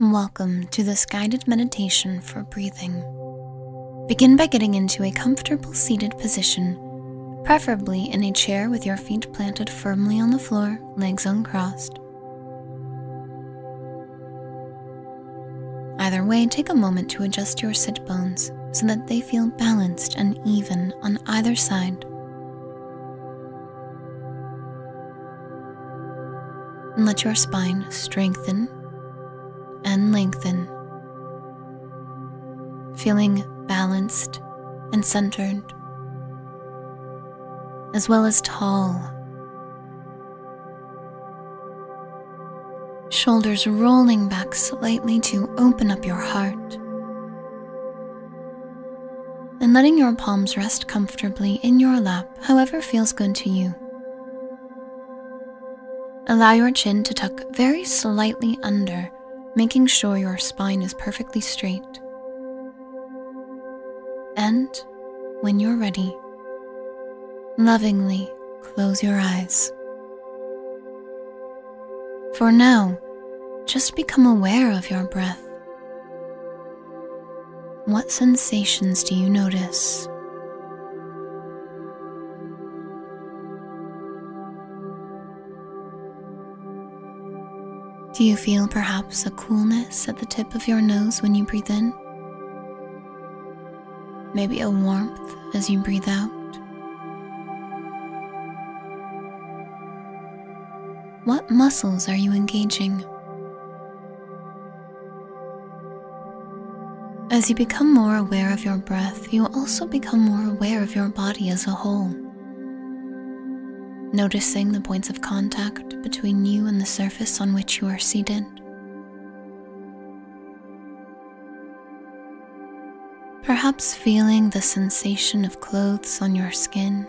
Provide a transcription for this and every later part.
Welcome to this guided meditation for breathing. Begin by getting into a comfortable seated position, preferably in a chair with your feet planted firmly on the floor, legs uncrossed. Either way, take a moment to adjust your sit bones so that they feel balanced and even on either side. And let your spine strengthen and lengthen, feeling balanced and centered, as well as tall. Shoulders rolling back slightly to open up your heart, and letting your palms rest comfortably in your lap, however feels good to you. Allow your chin to tuck very slightly under, making sure your spine is perfectly straight. And when you're ready, lovingly close your eyes. For now, just become aware of your breath. What sensations do you notice? Do you feel perhaps a coolness at the tip of your nose when you breathe in? Maybe a warmth as you breathe out? What muscles are you engaging? As you become more aware of your breath, you will also become more aware of your body as a whole. Noticing the points of contact between you and the surface on which you are seated. Perhaps feeling the sensation of clothes on your skin.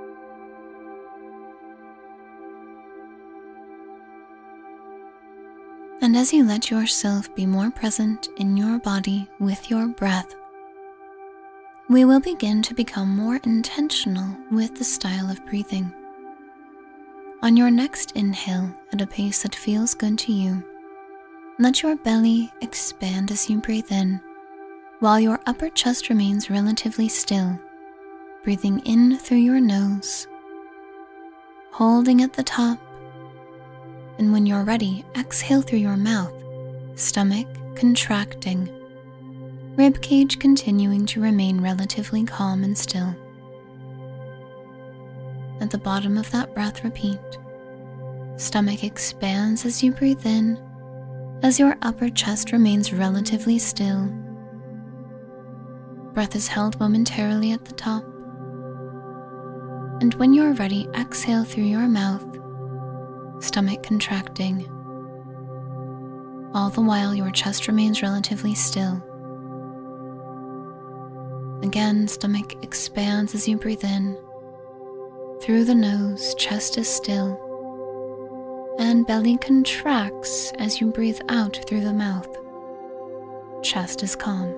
And as you let yourself be more present in your body with your breath, we will begin to become more intentional with the style of breathing. On your next inhale at a pace that feels good to you, let your belly expand as you breathe in, while your upper chest remains relatively still, breathing in through your nose, holding at the top, and when you're ready, exhale through your mouth, stomach contracting, ribcage continuing to remain relatively calm and still. At the bottom of that breath, repeat. Stomach expands as you breathe in, as your upper chest remains relatively still. Breath is held momentarily at the top. And when you're ready, exhale through your mouth, stomach contracting. All the while, your chest remains relatively still. Again, stomach expands as you breathe in. Through the nose, chest is still, and belly contracts as you breathe out through the mouth. Chest is calm.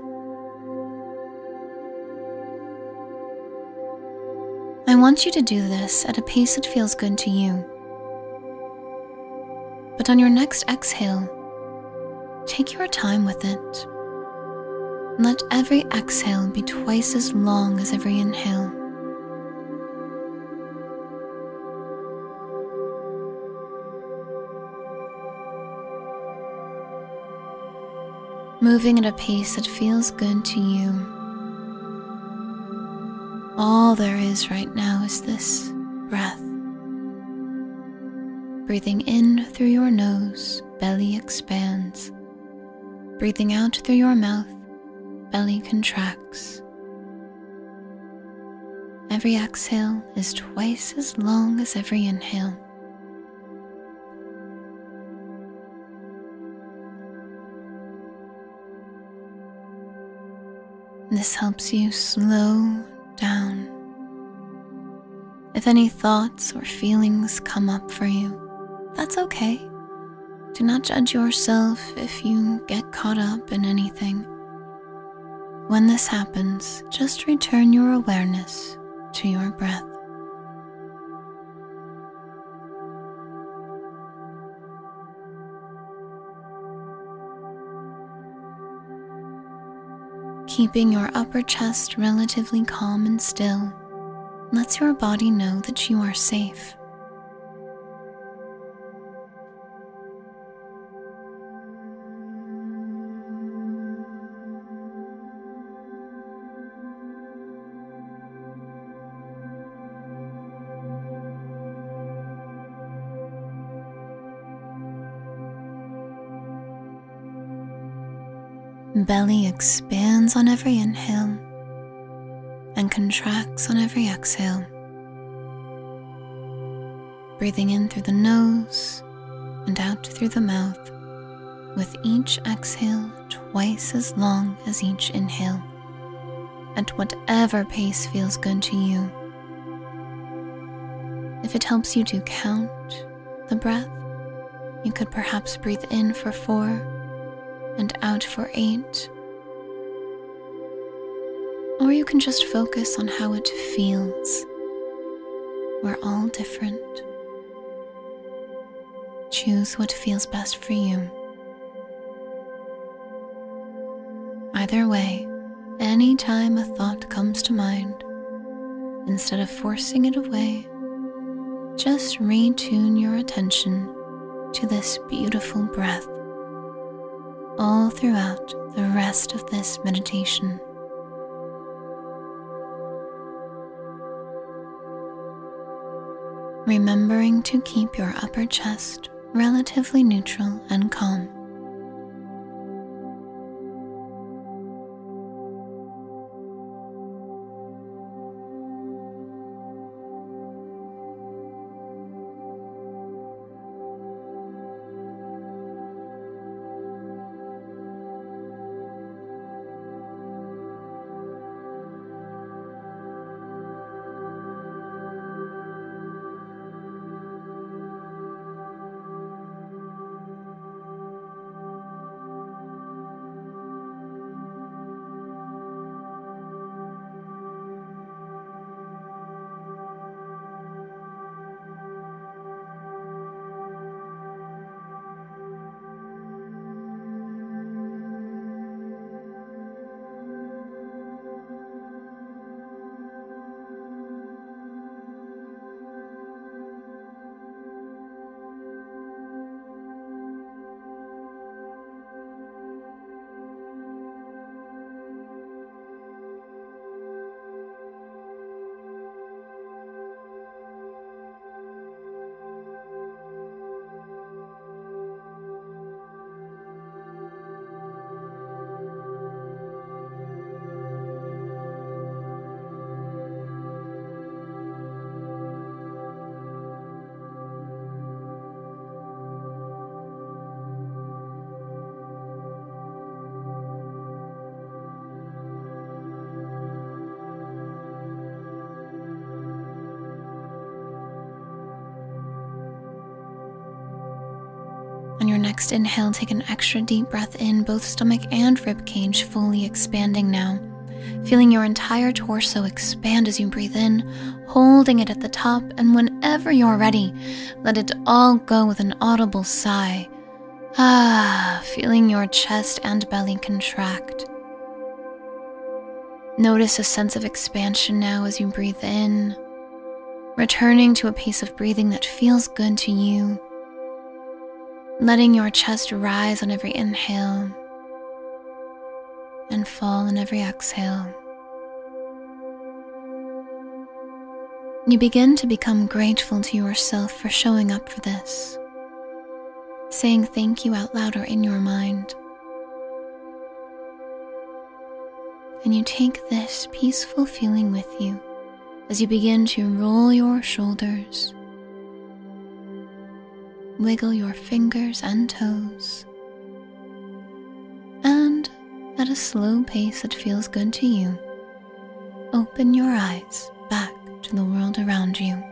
I want you to do this at a pace that feels good to you. But on your next exhale, take your time with it. Let every exhale be twice as long as every inhale. Moving at a pace that feels good to you. All there is right now is this breath. Breathing in through your nose, belly expands. Breathing out through your mouth, belly contracts. Every exhale is twice as long as every inhale. This helps you slow down. If any thoughts or feelings come up for you, that's okay. Do not judge yourself if you get caught up in anything. When this happens, just return your awareness to your breath. Keeping your upper chest relatively calm and still lets your body know that you are safe. Belly expands on every inhale and contracts on every exhale. Breathing in through the nose and out through the mouth, with each exhale twice as long as each inhale, at whatever pace feels good to you. If it helps you to count the breath, you could perhaps breathe in for 4 and out for 8. Or you can just focus on how it feels. We're all different. Choose what feels best for you. Either way, anytime a thought comes to mind, instead of forcing it away, just retune your attention to this beautiful breath all throughout the rest of this meditation. Remembering to keep your upper chest relatively neutral and calm. On your next inhale, take an extra deep breath in, both stomach and rib cage fully expanding now. Feeling your entire torso expand as you breathe in, holding it at the top, and whenever you're ready, let it all go with an audible sigh. Feeling your chest and belly contract. Notice a sense of expansion now as you breathe in, returning to a pace of breathing that feels good to you. Letting your chest rise on every inhale and fall on every exhale. You begin to become grateful to yourself for showing up for this, saying thank you out loud or in your mind. And you take this peaceful feeling with you as you begin to roll your shoulders, wiggle your fingers and toes, and at a slow pace that feels good to you, open your eyes back to the world around you.